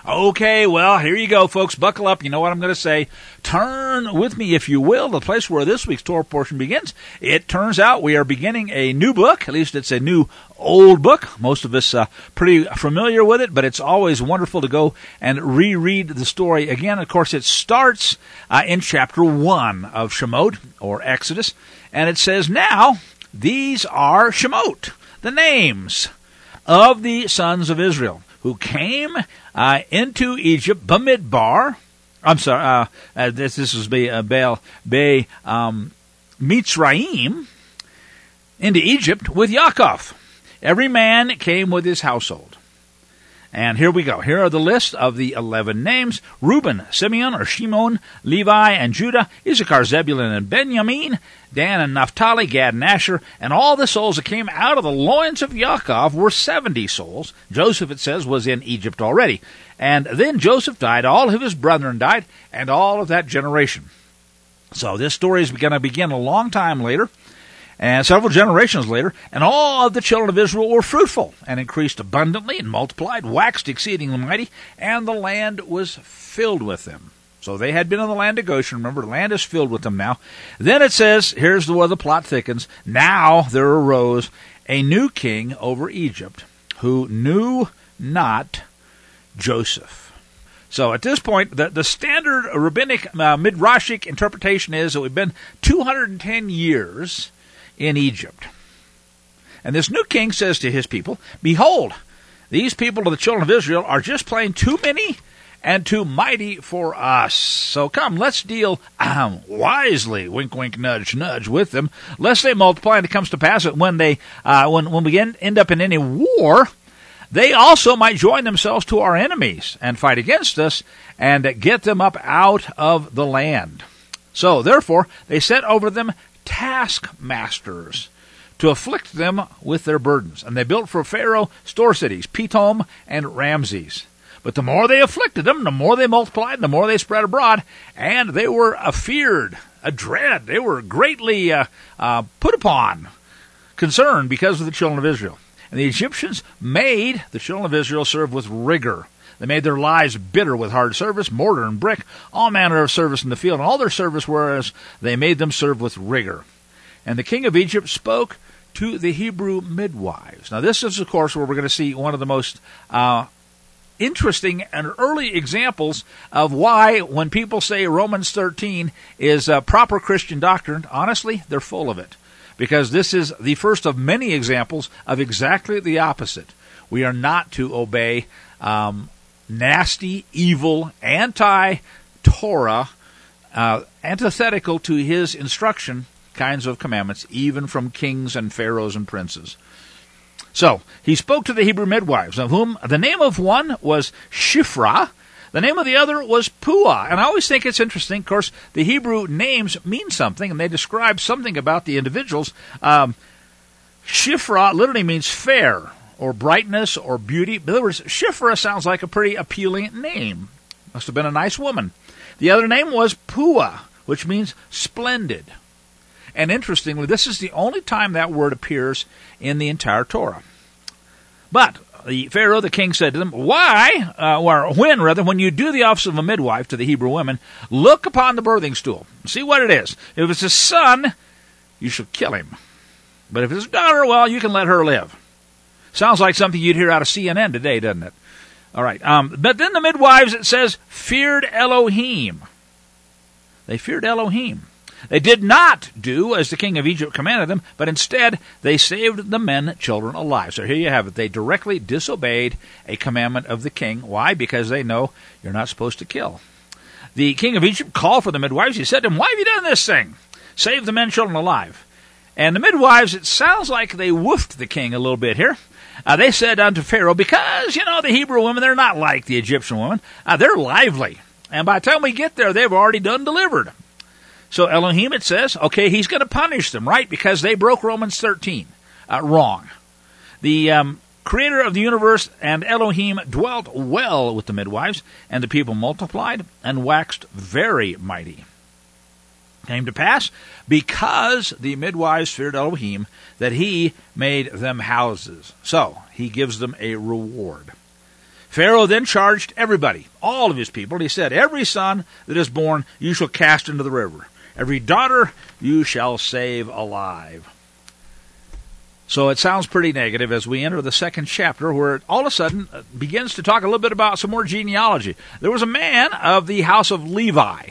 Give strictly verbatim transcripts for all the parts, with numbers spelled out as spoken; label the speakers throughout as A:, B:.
A: Okay, well, here you go, folks. Buckle up. You know what I'm going to say. Turn with me, if you will, to the place where this week's Torah portion begins. It turns out we are beginning a new book. At least it's a new old book. Most of us uh, pretty familiar with it, but it's always wonderful to go and reread the story again. Of course, it starts uh, in chapter one of Shemot, or Exodus, and it says, "Now, these are Shemot, the names of the sons of Israel, who came uh, into Egypt, Bamidbar." I'm sorry, uh, uh, this this is Be, uh, Baal, Be, um, Mitzrayim, into Egypt with Yaakov. Every man came with his household. And here we go. Here are the list of the eleven names: Reuben, Simeon, or Shimon, Levi, and Judah, Issachar, Zebulun, and Benjamin, Dan and Naphtali, Gad and Asher, and all the souls that came out of the loins of Yaakov were seventy souls. Joseph, it says, was in Egypt already. And then Joseph died, all of his brethren died, and all of that generation. So this story is going to begin a long time later, and several generations later, and all of the children of Israel were fruitful, and increased abundantly, and multiplied, waxed exceedingly mighty, and the land was filled with them. So they had been in the land of Goshen. Remember, the land is filled with them now. Then it says, here's where the plot thickens, "Now there arose a new king over Egypt, who knew not Joseph." So at this point, the, the standard rabbinic uh, midrashic interpretation is that we've been two hundred ten years in Egypt. And this new king says to his people, "Behold, these people of the children of Israel are just plain too many and too mighty for us. So come, let's deal um, wisely," wink, wink, nudge, nudge, "with them, lest they multiply, and it comes to pass that when they, uh, when when we end, end up in any war, they also might join themselves to our enemies and fight against us and get them up out of the land. So therefore they set over them taskmasters to afflict them with their burdens. And they built for Pharaoh store cities, Pithom and Ramses. But the more they afflicted them, the more they multiplied, and the more they spread abroad, and they were afeared, adread. They were greatly uh, uh, put upon, concerned because of the children of Israel. And the Egyptians made the children of Israel serve with rigor. They made their lives bitter with hard service, mortar and brick, all manner of service in the field, and all their service, whereas they made them serve with rigor. And the king of Egypt spoke to the Hebrew midwives. Now this is, of course, where we're going to see one of the most uh, interesting and early examples of why, when people say Romans thirteen is uh, proper Christian doctrine, honestly, they're full of it. Because this is the first of many examples of exactly the opposite. We are not to obey um, nasty, evil, anti-Torah, uh, antithetical to his instruction kinds of commandments, even from kings and pharaohs and princes. So, he spoke to the Hebrew midwives, of whom the name of one was Shiphrah, the name of the other was Puah. And I always think it's interesting. Of course, the Hebrew names mean something, and they describe something about the individuals. Um, Shiphrah literally means fair, or brightness, or beauty. In other words, Shiphrah sounds like a pretty appealing name. Must have been a nice woman. The other name was Puah, which means splendid. And interestingly, this is the only time that word appears in the entire Torah. But the Pharaoh, the king, said to them, "Why, uh, or when, rather, when you do the office of a midwife to the Hebrew women, look upon the birthing stool, see what it is. If it's a son, you shall kill him. But if it's a daughter, well, you can let her live." Sounds like something you'd hear out of C N N today, doesn't it? All right. Um, but then the midwives, it says, feared Elohim. They feared Elohim. They did not do as the king of Egypt commanded them, but instead they saved the men, children alive. So here you have it. They directly disobeyed a commandment of the king. Why? Because they know you're not supposed to kill. The king of Egypt called for the midwives. He said to them, "Why have you done this thing? Save the men, children alive." And the midwives, it sounds like they woofed the king a little bit here. Uh, they said unto Pharaoh, because, you know, the Hebrew women, they're not like the Egyptian women. Uh, they're lively. And by the time we get there, they've already done delivered. So Elohim, it says, okay, he's going to punish them, right? Because they broke Romans thirteen. Uh, wrong. The um, creator of the universe and Elohim dwelt well with the midwives, and the people multiplied and waxed very mighty. Came to pass, because the midwives feared Elohim, that he made them houses. So he gives them a reward. Pharaoh then charged everybody, all of his people. He said, every son that is born you shall cast into the river. Every daughter you shall save alive. So it sounds pretty negative as we enter the second chapter, where it all of a sudden begins to talk a little bit about some more genealogy. There was a man of the house of Levi,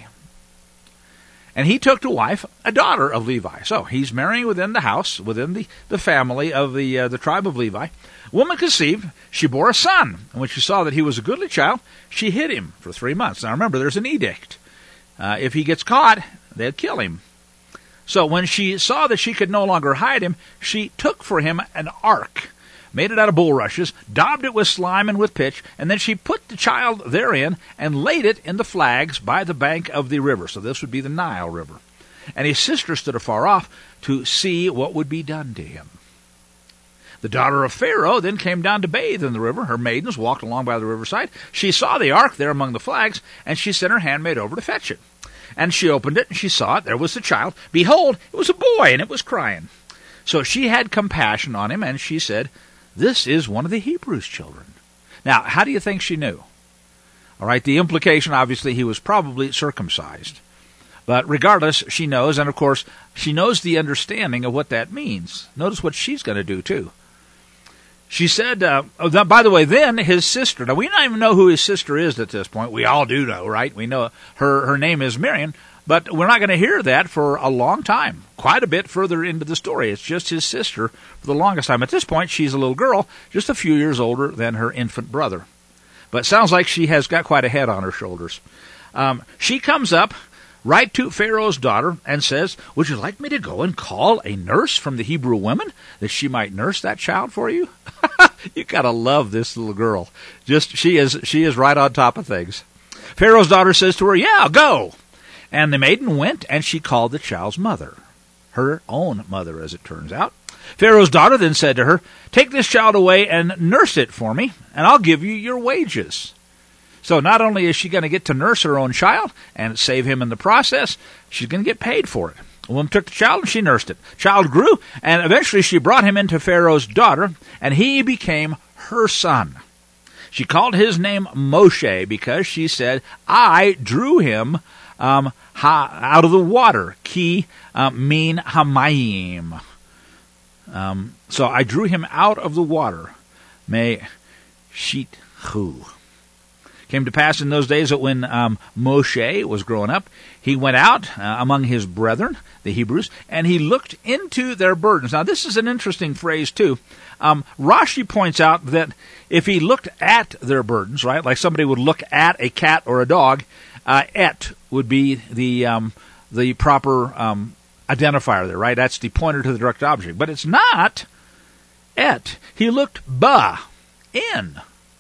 A: and he took to wife a daughter of Levi. So he's marrying within the house, within the, the family of the uh, the tribe of Levi. Woman conceived, she bore a son, and when she saw that he was a goodly child, she hid him for three months. Now remember, there's an edict. Uh, if he gets caught, they'd kill him. So when she saw that she could no longer hide him, she took for him an ark, made it out of bulrushes, daubed it with slime and with pitch, and then she put the child therein and laid it in the flags by the bank of the river. So this would be the Nile River. And his sister stood afar off to see what would be done to him. The daughter of Pharaoh then came down to bathe in the river. Her maidens walked along by the riverside. She saw the ark there among the flags, and she sent her handmaid over to fetch it. And she opened it, and she saw it. There was the child. Behold, it was a boy, and it was crying. So she had compassion on him, and she said, this is one of the Hebrews' children. Now, how do you think she knew? All right, the implication, obviously, he was probably circumcised. But regardless, she knows, and of course, she knows the understanding of what that means. Notice what she's going to do, too. She said, uh, oh, by the way, then his sister, now we don't even know who his sister is at this point. We all do know, right? We know her, her name is Miriam, but we're not going to hear that for a long time, quite a bit further into the story. It's just his sister for the longest time. At this point, she's a little girl, just a few years older than her infant brother. But sounds like she has got quite a head on her shoulders. Um, she comes up right to Pharaoh's daughter and says, would you like me to go and call a nurse from the Hebrew women that she might nurse that child for you? You gotta love this little girl. Just she is she is right on top of things. Pharaoh's daughter says to her, yeah, go. And the maiden went, and she called the child's mother, her own mother, as it turns out. Pharaoh's daughter then said to her, take this child away and nurse it for me, and I'll give you your wages. So not only is she going to get to nurse her own child and save him in the process, she's going to get paid for it. The woman took the child and she nursed it. Child grew, and eventually she brought him into Pharaoh's daughter, and he became her son. She called his name Moshe because she said, I drew him um, ha, out of the water. Ki uh, min hamayim. Um, so I drew him out of the water. Me shitchu. Came to pass in those days that when um, Moshe was growing up, he went out uh, among his brethren, the Hebrews, and he looked into their burdens. Now, this is an interesting phrase, too. Um, Rashi points out that if he looked at their burdens, right, like somebody would look at a cat or a dog, uh, et would be the um, the proper um, identifier there, right? That's the pointer to the direct object. But it's not et. He looked ba, in.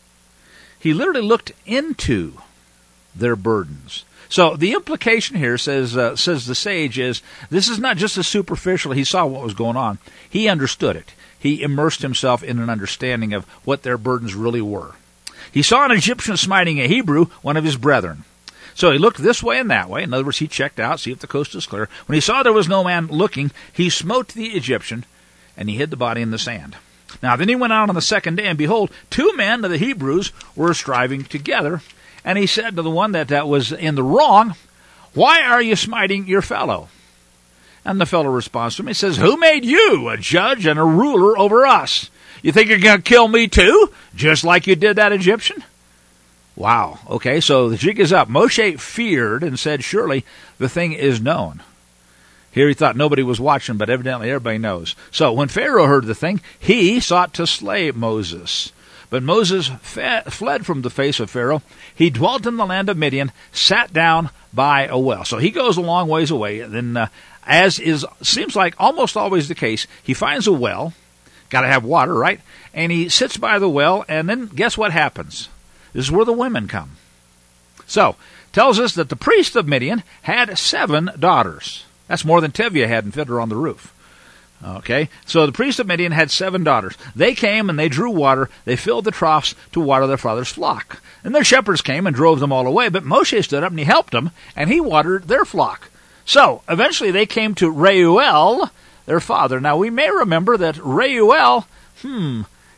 A: He literally looked into their burdens. So the implication here, says uh, says the sage, is this is not just a superficial, he saw what was going on. He understood it. He immersed himself in an understanding of what their burdens really were. He saw an Egyptian smiting a Hebrew, one of his brethren. So he looked this way and that way. In other words, he checked out, see if the coast is clear. When he saw there was no man looking, he smote the Egyptian, and he hid the body in the sand. Now, then he went out on the second day, and behold, two men of the Hebrews were striving together. And he said to the one that, that was in the wrong, why are you smiting your fellow? And the fellow responds to him. He says, who made you a judge and a ruler over us? You think you're going to kill me too, just like you did that Egyptian? Wow. Okay, so the jig is up. Moshe feared and said, surely the thing is known. Here he thought nobody was watching, but evidently everybody knows. So when Pharaoh heard the thing, he sought to slay Moses. But Moses fe- fled from the face of Pharaoh. He dwelt in the land of Midian, sat down by a well. So he goes a long ways away. Then, uh, as is seems like almost always the case, he finds a well. Got to have water, right? And he sits by the well, and then guess what happens? This is where the women come. So, tells us that the priest of Midian had seven daughters. That's more than Tevye had and fit her on the roof. Okay, so the priest of Midian had seven daughters. They came and they drew water. They filled the troughs to water their father's flock. And their shepherds came and drove them all away, but Moshe stood up and he helped them, and he watered their flock. So, eventually they came to Reuel, their father. Now, we may remember that Reuel, hmm,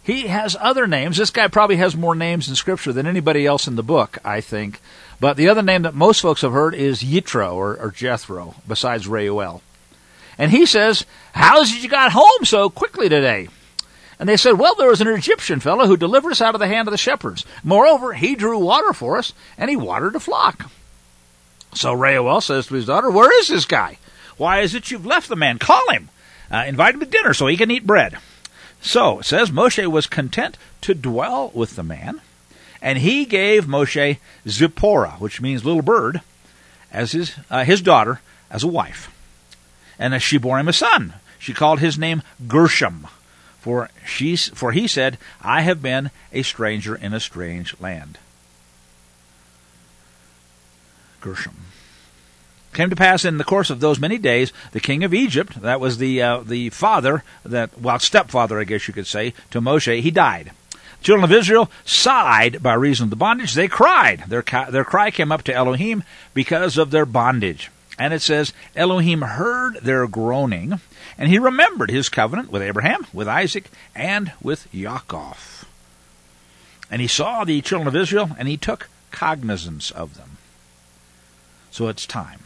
A: He has other names. This guy probably has more names in Scripture than anybody else in the book, I think. But the other name that most folks have heard is Yitro, or, or Jethro, besides Reuel. And he says, how is it you got home so quickly today? And they said, well, there was an Egyptian fellow who delivered us out of the hand of the shepherds. Moreover, he drew water for us, and he watered a flock. So Reuel says to his daughter, where is this guy? Why is it you've left the man? Call him. Uh, invite him to dinner so he can eat bread. So it says Moshe was content to dwell with the man, and he gave Moshe Zipporah, which means little bird, as his uh, his daughter, as a wife. And as she bore him a son, she called his name Gershom, for she for he said, I have been a stranger in a strange land. Gershom. Came to pass in the course of those many days, the king of Egypt, that was the uh, the father, that well, stepfather, I guess you could say, to Moshe, he died. The children of Israel sighed by reason of the bondage. They cried. Their, their cry came up to Elohim because of their bondage. And it says, Elohim heard their groaning, and he remembered his covenant with Abraham, with Isaac, and with Yaakov. And he saw the children of Israel, and he took cognizance of them. So it's time.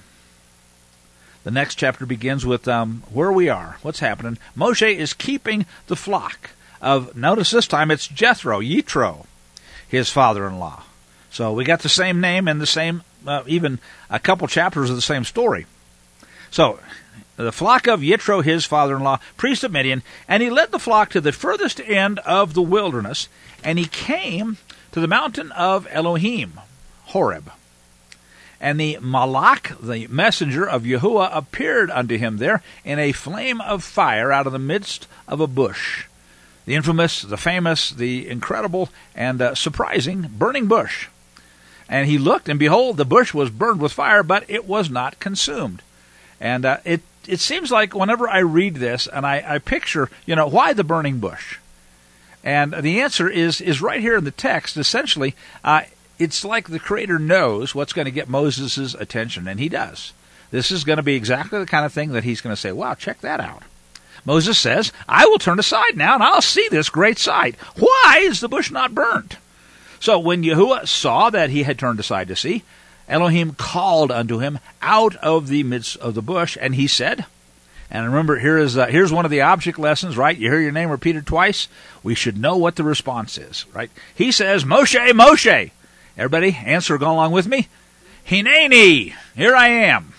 A: The next chapter begins with um, where we are, what's happening. Moshe is keeping the flock of, notice this time it's Jethro, Yitro, his father-in-law. So we got the same name and the same, uh, even a couple chapters of the same story. So the flock of Yitro, his father-in-law, priest of Midian, and he led the flock to the furthest end of the wilderness, and he came to the mountain of Elohim, Horeb. And the Malach, the messenger of Yahuwah, appeared unto him there in a flame of fire out of the midst of a bush. The infamous, the famous, the incredible, and uh, surprising burning bush. And he looked, and behold, the bush was burned with fire, but it was not consumed. And uh, it it seems like whenever I read this, and I, I picture, you know, why the burning bush? And the answer is is right here in the text. Essentially, uh, it's like the Creator knows what's going to get Moses' attention, and he does. This is going to be exactly the kind of thing that he's going to say, wow, check that out. Moses says, I will turn aside now, and I'll see this great sight. Why is the bush not burnt? So when Yahuwah saw that he had turned aside to see, Elohim called unto him out of the midst of the bush, and he said, and remember, here is uh, here's one of the object lessons, right? You hear your name repeated twice. We should know what the response is, right? He says, Moshe, Moshe. Everybody, answer, go along with me. Hineni, here I am.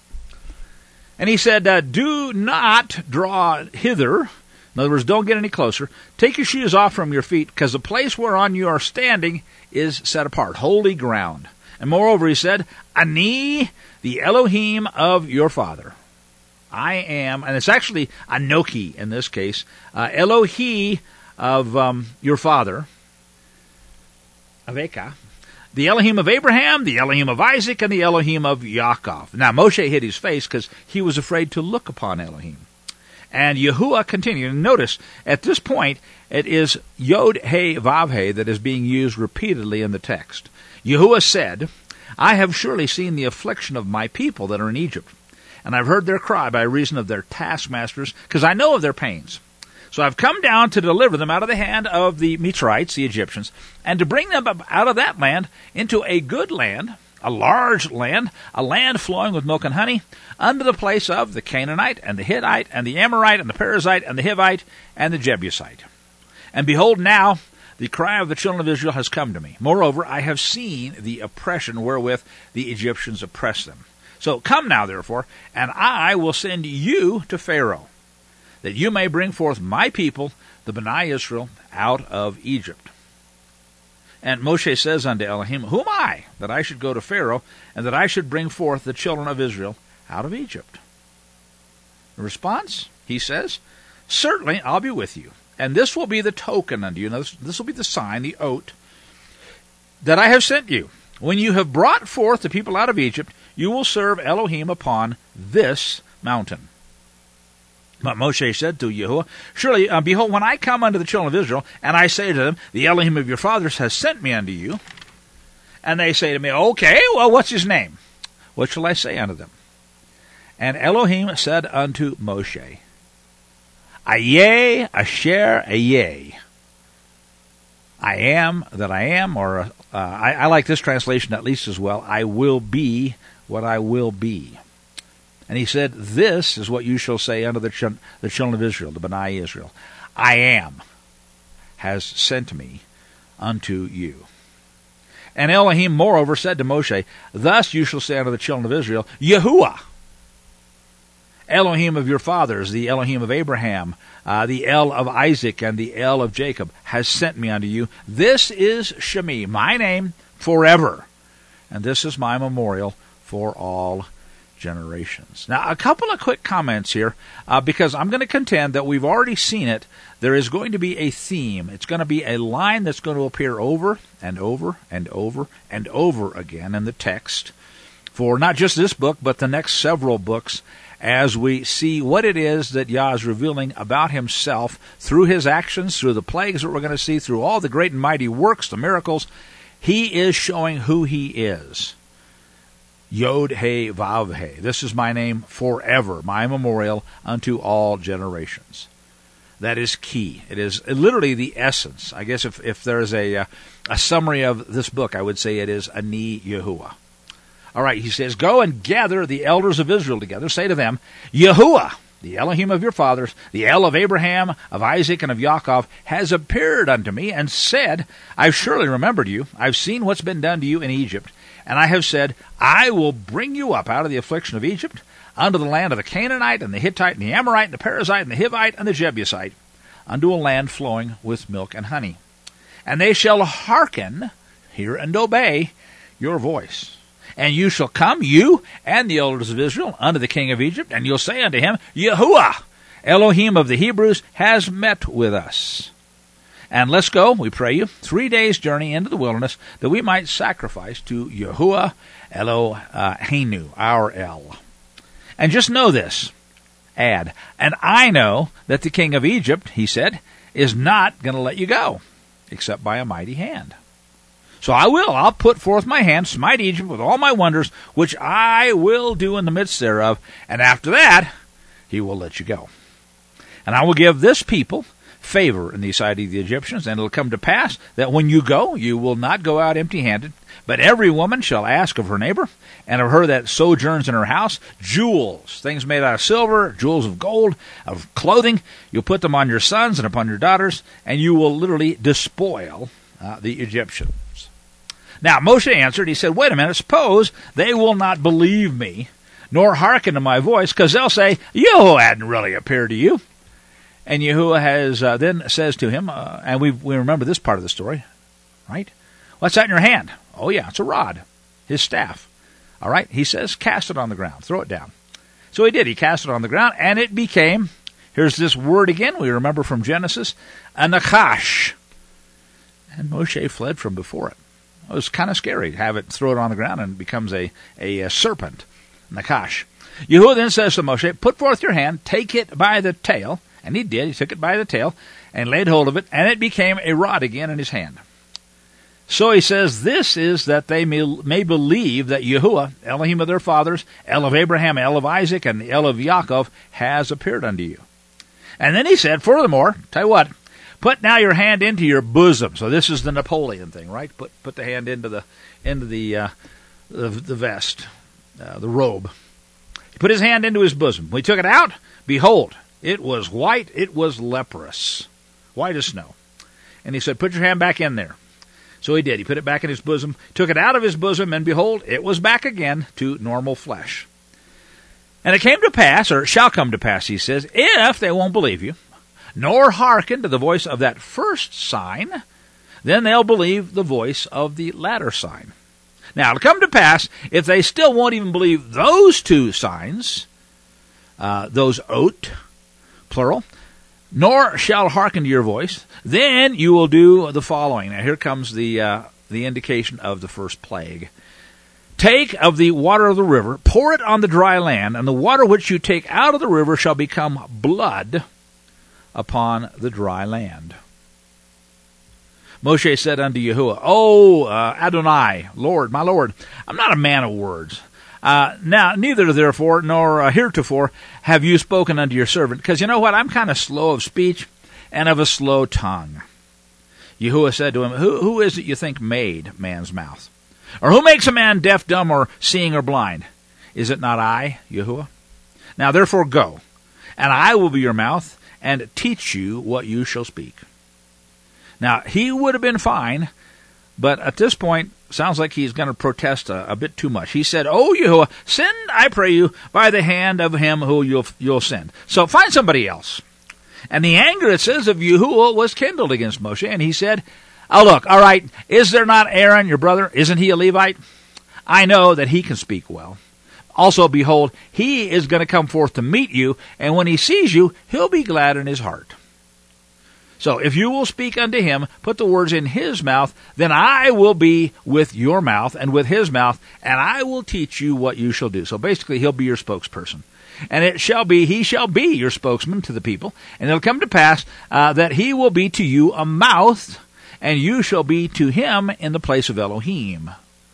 A: And he said, uh, do not draw hither. In other words, don't get any closer. Take your shoes off from your feet, because the place whereon you are standing is set apart, holy ground. And moreover, he said, Ani, the Elohim of your father. I am, and it's actually Anoki in this case, uh, Elohi of um, your father, Aveka. The Elohim of Abraham, the Elohim of Isaac, and the Elohim of Yaakov. Now, Moshe hid his face because he was afraid to look upon Elohim. And Yahuwah continued. And notice, at this point, it is Yod He Vav He that is being used repeatedly in the text. Yahuwah said, I have surely seen the affliction of my people that are in Egypt, and I've heard their cry by reason of their taskmasters, because I know of their pains. So I've come down to deliver them out of the hand of the Mitzrites, the Egyptians, and to bring them up out of that land into a good land, a large land, a land flowing with milk and honey, unto the place of the Canaanite, and the Hittite, and the Amorite, and the Perizzite, and the Hivite, and the Jebusite. And behold, now the cry of the children of Israel has come to me. Moreover, I have seen the oppression wherewith the Egyptians oppress them. So come now, therefore, and I will send you to Pharaoh, that you may bring forth my people, the Bnei Israel, out of Egypt. And Moshe says unto Elohim, who am I, that I should go to Pharaoh, and that I should bring forth the children of Israel out of Egypt? The response, he says, certainly I'll be with you, and this will be the token unto you. Now, this, this will be the sign, the oath, that I have sent you. When you have brought forth the people out of Egypt, you will serve Elohim upon this mountain. But Moshe said to Yahuwah, surely, uh, behold, when I come unto the children of Israel, and I say to them, the Elohim of your fathers has sent me unto you, and they say to me, okay, well, what's his name? What shall I say unto them? And Elohim said unto Moshe, Ayeh Asher Ayeh. I am that I am, or uh, I, I like this translation at least as well, I will be what I will be. And he said, this is what you shall say unto the, ch- the children of Israel, the B'nai Israel. I am has sent me unto you. And Elohim moreover said to Moshe, thus you shall say unto the children of Israel, Yahuwah, Elohim of your fathers, the Elohim of Abraham, uh, the El of Isaac, and the El of Jacob, has sent me unto you. This is Shemi, my name forever, and this is my memorial for all generations. Now, a couple of quick comments here, uh, because I'm going to contend that we've already seen it. There is going to be a theme. It's going to be a line that's going to appear over and over and over and over again in the text for not just this book, but the next several books, as we see what it is that Yah is revealing about himself through his actions, through the plagues that we're going to see, through all the great and mighty works, the miracles. He is showing who he is. Yod He Vav He. This is my name forever, my memorial unto all generations. That is key. It is literally the essence. I guess if, if there's a, uh, a summary of this book, I would say it is Ani Yahuwah. All right, he says, go and gather the elders of Israel together. Say to them, Yahuwah, the Elohim of your fathers, the El of Abraham, of Isaac, and of Yaakov, has appeared unto me and said, I've surely remembered you. I've seen what's been done to you in Egypt. And I have said, I will bring you up out of the affliction of Egypt, unto the land of the Canaanite, and the Hittite, and the Amorite, and the Perizzite, and the Hivite, and the Jebusite, unto a land flowing with milk and honey. And they shall hearken, hear and obey, your voice. And you shall come, you and the elders of Israel, unto the king of Egypt, and you'll say unto him, Yahuwah, Elohim of the Hebrews, has met with us. And let's go, we pray you, three days' journey into the wilderness, that we might sacrifice to Yahuwah Eloheinu, our El. And just know this, add, and I know that the king of Egypt, he said, is not going to let you go, except by a mighty hand. So I will, I'll put forth my hand, smite Egypt with all my wonders, which I will do in the midst thereof, and after that he will let you go. And I will give this people favor in the sight of the Egyptians, and it will come to pass that when you go, you will not go out empty-handed, but every woman shall ask of her neighbor, and of her that sojourns in her house, jewels, things made out of silver, jewels of gold, of clothing. You'll put them on your sons and upon your daughters, and you will literally despoil uh, the Egyptians. Now, Moshe answered, he said, wait a minute, suppose they will not believe me, nor hearken to my voice, because they'll say, Yahuwah hadn't really appeared to you. And Yahuwah has, uh, then says to him, uh, and we we remember this part of the story, right? What's that in your hand? Oh, yeah, it's a rod, his staff. All right, he says, cast it on the ground, throw it down. So he did, he cast it on the ground, and it became, here's this word again, we remember from Genesis, a nakash. And Moshe fled from before it. It was kind of scary to have it, throw it on the ground, and it becomes a, a, a serpent, nakash. Yahuwah then says to Moshe, put forth your hand, take it by the tail. And he did. He took it by the tail and laid hold of it, and it became a rod again in his hand. So he says, this is that they may, may believe that Yahuwah, Elohim of their fathers, El of Abraham, El of Isaac, and the El of Yaakov, has appeared unto you. And then he said, furthermore, tell you what, put now your hand into your bosom. So this is the Napoleon thing, right? Put put the hand into the into the uh, the, the vest, uh, the robe. He put his hand into his bosom. When he took it out, behold, it was white, it was leprous, white as snow. And he said, put your hand back in there. So he did. He put it back in his bosom, took it out of his bosom, and behold, it was back again to normal flesh. And it came to pass, or it shall come to pass, he says, if they won't believe you, nor hearken to the voice of that first sign, then they'll believe the voice of the latter sign. Now, it'll come to pass, if they still won't even believe those two signs, uh, those ot, plural, nor shall hearken to your voice, then you will do the following. Now here comes the uh, the indication of the first plague. Take of the water of the river, pour it on the dry land, and the water which you take out of the river shall become blood upon the dry land. Moshe said unto Yahuwah, O uh, Adonai, Lord, my Lord, I'm not a man of words. Uh, now, neither therefore nor uh, heretofore have you spoken unto your servant, because you know what? I'm kind of slow of speech and of a slow tongue. Yahuwah said to him, who, who is it you think made man's mouth? Or who makes a man deaf, dumb, or seeing, or blind? Is it not I, Yahuwah? Now therefore go, and I will be your mouth, and teach you what you shall speak. Now, he would have been fine, but at this point, sounds like he's going to protest a, a bit too much. He said, Oh, Yahuwah, send, I pray you, by the hand of him who you'll, you'll send. So find somebody else. And the anger, it says, of Yahuwah was kindled against Moshe, and he said, Oh, look, all right, is there not Aaron, your brother? Isn't he a Levite? I know that he can speak well. Also, behold, he is going to come forth to meet you, and when he sees you, he'll be glad in his heart. So if you will speak unto him, put the words in his mouth, then I will be with your mouth and with his mouth, and I will teach you what you shall do. So basically, he'll be your spokesperson. And it shall be, he shall be your spokesman to the people, and it'll come to pass uh, that he will be to you a mouth, and you shall be to him in the place of Elohim.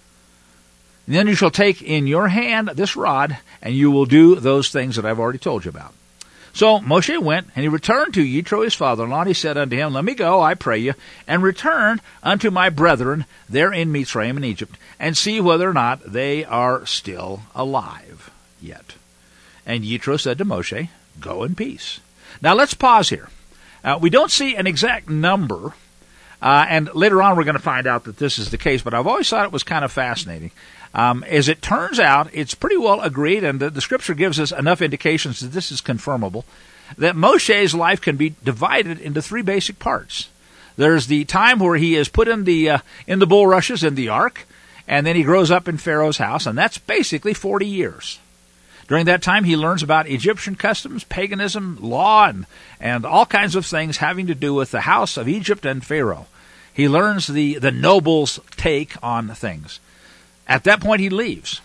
A: And then you shall take in your hand this rod, and you will do those things that I've already told you about. So Moshe went, and he returned to Yitro his father-in-law, and he said unto him, Let me go, I pray you, and return unto my brethren there in Mitzrayim in Egypt, and see whether or not they are still alive yet. And Yitro said to Moshe, Go in peace. Now let's pause here. Uh, we don't see an exact number, uh, and later on we're going to find out that this is the case, but I've always thought it was kind of fascinating. Um, as it turns out, it's pretty well agreed, and the, the Scripture gives us enough indications that this is confirmable, that Moshe's life can be divided into three basic parts. There's the time where he is put in the uh, in the bulrushes in the ark, and then he grows up in Pharaoh's house, and that's basically forty years. During that time, he learns about Egyptian customs, paganism, law, and, and all kinds of things having to do with the house of Egypt and Pharaoh. He learns the, the nobles' take on things. At that point, he leaves.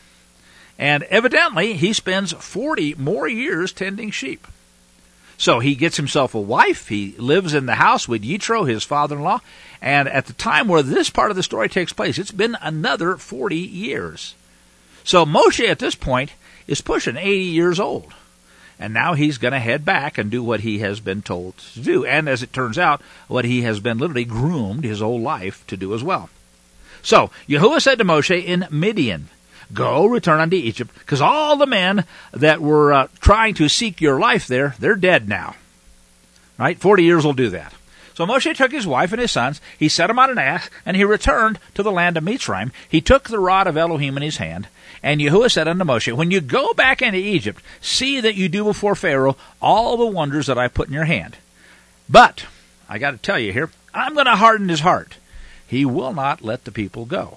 A: And evidently, he spends forty more years tending sheep. So he gets himself a wife. He lives in the house with Yitro, his father-in-law. And at the time where this part of the story takes place, it's been another forty years. So Moshe, at this point, is pushing eighty years old. And now he's going to head back and do what he has been told to do. And as it turns out, what he has been literally groomed his whole life to do as well. So, Yahuwah said to Moshe in Midian, Go, return unto Egypt, because all the men that were uh, trying to seek your life there, they're dead now. Right? Forty years will do that. So Moshe took his wife and his sons, he set them on an ass, and he returned to the land of Mitzrayim. He took the rod of Elohim in his hand, and Yahuwah said unto Moshe, When you go back into Egypt, see that you do before Pharaoh all the wonders that I put in your hand. But, I got to tell you here, I'm going to harden his heart. He will not let the people go.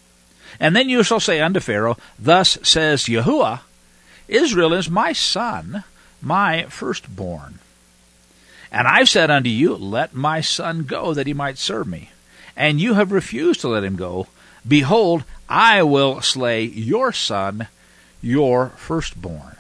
A: And then you shall say unto Pharaoh, Thus says Yahuwah, Israel is my son, my firstborn. And I've said unto you, Let my son go, that he might serve me. And you have refused to let him go. Behold, I will slay your son, your firstborn.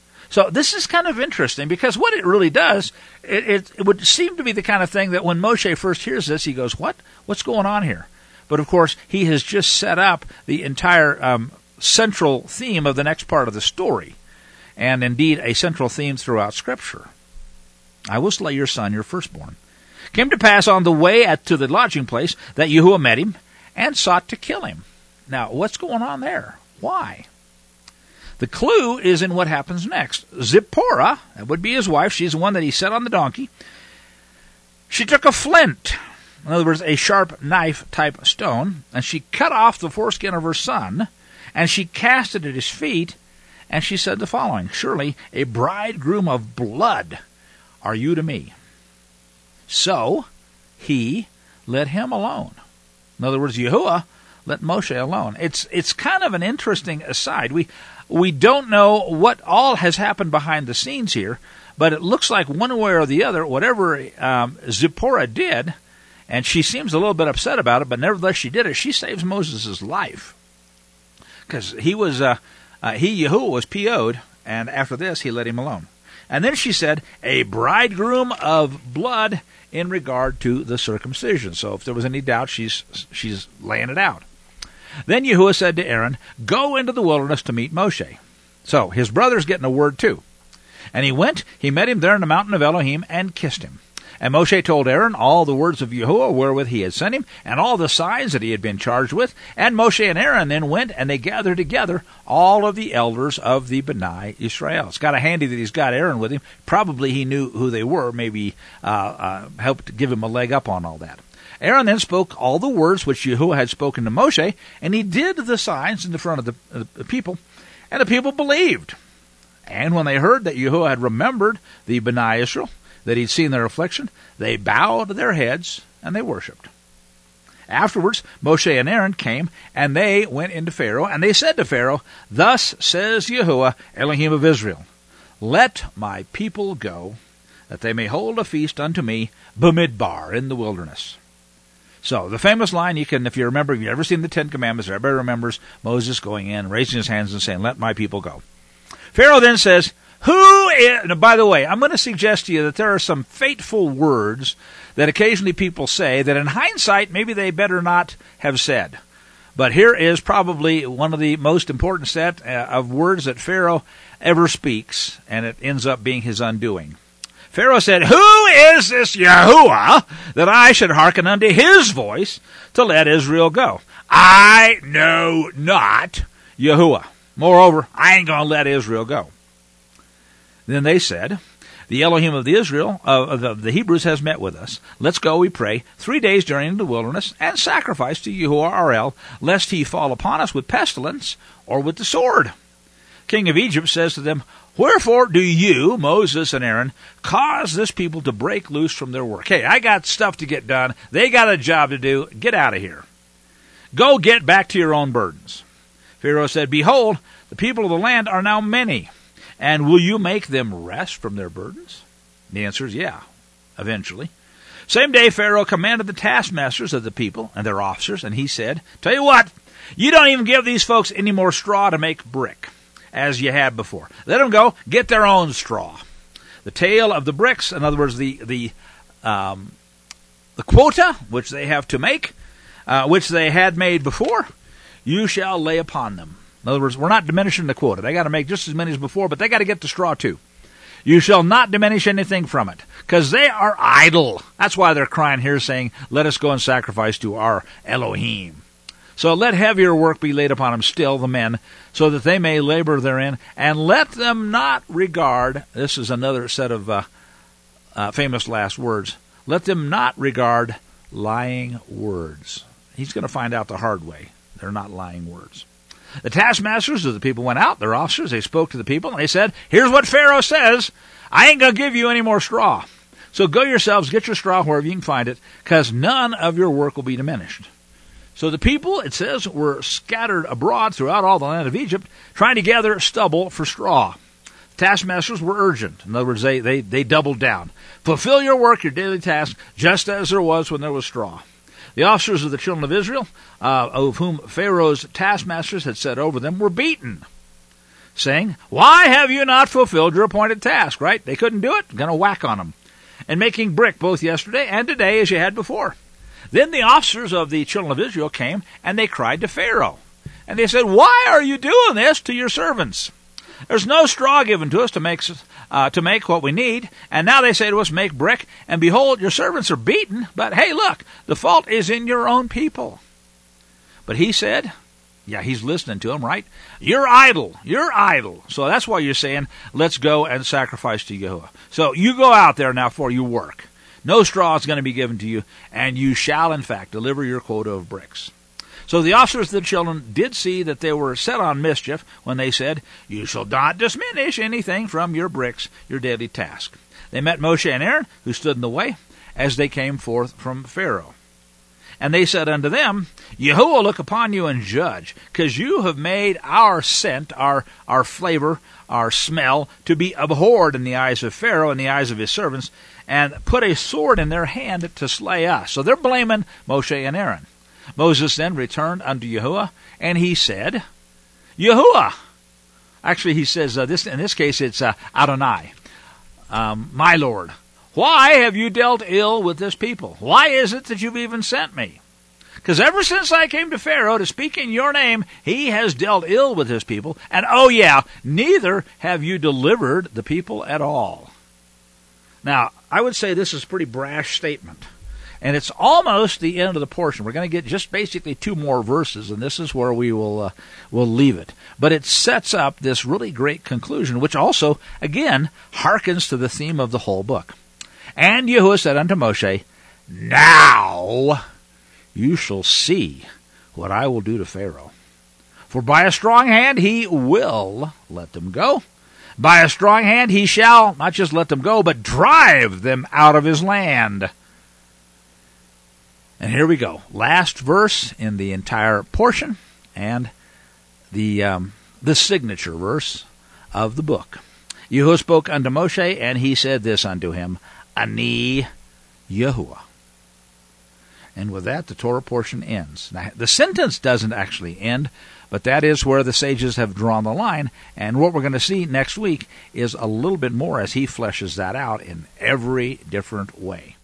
A: So this is kind of interesting, because what it really does, it, it, it would seem to be the kind of thing that when Moshe first hears this, he goes, what? What's going on here? But of course, he has just set up the entire um, central theme of the next part of the story, and indeed a central theme throughout Scripture. I will slay your son, your firstborn. Came to pass on the way at, to the lodging place that Yahuwah met him and sought to kill him. Now, what's going on there? Why? The clue is in what happens next. Zipporah, that would be his wife, she's the one that he set on the donkey. She took a flint, in other words, a sharp knife-type stone, and she cut off the foreskin of her son, and she cast it at his feet, and she said the following, Surely a bridegroom of blood are you to me. So he let him alone. In other words, Yahuwah let Moshe alone. It's it's kind of an interesting aside. We we don't know what all has happened behind the scenes here, but it looks like one way or the other, whatever um, Zipporah did, and she seems a little bit upset about it, but nevertheless she did it. She saves Moses' life, because he was uh, uh, he Yahuwah was P O'd, and after this he let him alone. And then she said, a bridegroom of blood in regard to the circumcision. So if there was any doubt, she's she's laying it out. Then Yahuwah said to Aaron, Go into the wilderness to meet Moshe. So his brother's getting a word too. And he went, he met him there in the mountain of Elohim, and kissed him. And Moshe told Aaron all the words of Yahuwah wherewith he had sent him, and all the signs that he had been charged with. And Moshe and Aaron then went, and they gathered together all of the elders of the B'nai Israel. It's kind of handy that he's got Aaron with him. Probably he knew who they were, maybe uh, uh, helped give him a leg up on all that. Aaron then spoke all the words which Yahuwah had spoken to Moshe, and he did the signs in the front of the, uh, the people, and the people believed. And when they heard that Yahuwah had remembered the B'nai Israel, that he'd seen their affliction, they bowed their heads and they worshipped. Afterwards, Moshe and Aaron came, and they went into Pharaoh, and they said to Pharaoh, Thus says Yahuwah, Elohim of Israel, Let my people go, that they may hold a feast unto me, Bamidbar, in the wilderness. So, the famous line, you can, if you remember, if you've ever seen the Ten Commandments, everybody remembers Moses going in, raising his hands and saying, Let my people go. Pharaoh then says, Who is, now, by the way, I'm going to suggest to you that there are some fateful words that occasionally people say that in hindsight maybe they better not have said. But here is probably one of the most important set of words that Pharaoh ever speaks, and it ends up being his undoing. Pharaoh said, Who is this Yahuwah that I should hearken unto his voice to let Israel go? I know not Yahuwah. Moreover, I ain't going to let Israel go. Then they said, The Elohim of the Israel, uh, of the, the Hebrews has met with us. Let's go, we pray, three days journey into the wilderness, and sacrifice to Yahuwah our El, lest he fall upon us with pestilence or with the sword. King of Egypt says to them, Wherefore do you, Moses and Aaron, cause this people to break loose from their work? Hey, I got stuff to get done. They got a job to do. Get out of here. Go get back to your own burdens. Pharaoh said, Behold, the people of the land are now many, and will you make them rest from their burdens? The answer is yeah, eventually. Same day Pharaoh commanded the taskmasters of the people and their officers, and he said, Tell you what, you don't even give these folks any more straw to make brick, as you had before. Let them go, get their own straw. The tale of the bricks, in other words, the the um, the quota which they have to make, uh, which they had made before, you shall lay upon them. In other words, we're not diminishing the quota. They got to make just as many as before, but they got to get the straw too. You shall not diminish anything from it, because they are idle. That's why they're crying here, saying, Let us go and sacrifice to our Elohim. So let heavier work be laid upon them still, the men, so that they may labor therein, and let them not regard, this is another set of uh, uh, famous last words, let them not regard lying words. He's going to find out the hard way. They're not lying words. The taskmasters of the people went out, their officers, they spoke to the people, and they said, Here's what Pharaoh says, I ain't going to give you any more straw. So go yourselves, get your straw wherever you can find it, because none of your work will be diminished. So the people, it says, were scattered abroad throughout all the land of Egypt, trying to gather stubble for straw. The taskmasters were urgent. In other words, they, they, they doubled down. Fulfill your work, your daily task, just as there was when there was straw. The officers of the children of Israel, uh, of whom Pharaoh's taskmasters had set over them, were beaten, saying, Why have you not fulfilled your appointed task? Right? They couldn't do it. Going to whack on them. And making brick both yesterday and today as you had before. Then the officers of the children of Israel came, and they cried to Pharaoh. And they said, Why are you doing this to your servants? There's no straw given to us to make uh, to make what we need. And now they say to us, Make brick. And behold, your servants are beaten. But hey, look, the fault is in your own people. But he said, yeah, he's listening to them, right? You're idle. You're idle. So that's why you're saying, Let's go and sacrifice to Yahuwah. So you go out there now for your work. No straw is going to be given to you, and you shall, in fact, deliver your quota of bricks. So the officers of the children did see that they were set on mischief when they said, You shall not diminish anything from your bricks, your daily task. They met Moshe and Aaron, who stood in the way, as they came forth from Pharaoh. And they said unto them, Yahuwah look upon you and judge, because you have made our scent, our, our flavor, our smell, to be abhorred in the eyes of Pharaoh and the eyes of his servants, and put a sword in their hand to slay us. So they're blaming Moshe and Aaron. Moses then returned unto Yahuwah, and he said, Yahuwah. Actually, he says, uh, this in this case, it's uh, Adonai, um, my Lord. Why have you dealt ill with this people? Why is it that you've even sent me? Because ever since I came to Pharaoh to speak in your name, he has dealt ill with his people. And oh yeah, neither have you delivered the people at all. Now, I would say this is a pretty brash statement. And it's almost the end of the portion. We're going to get just basically two more verses, and this is where we will uh, will leave it. But it sets up this really great conclusion, which also, again, harkens to the theme of the whole book. And Yahuwah said unto Moshe, Now you shall see what I will do to Pharaoh. For by a strong hand he will let them go. By a strong hand he shall not just let them go, but drive them out of his land. And here we go. Last verse in the entire portion, and the um, the signature verse of the book. Yahuwah spoke unto Moshe, and he said this unto him, Ani Yahuwah. And with that, the Torah portion ends. Now, the sentence doesn't actually end, but that is where the sages have drawn the line. And what we're going to see next week is a little bit more as he fleshes that out in every different way.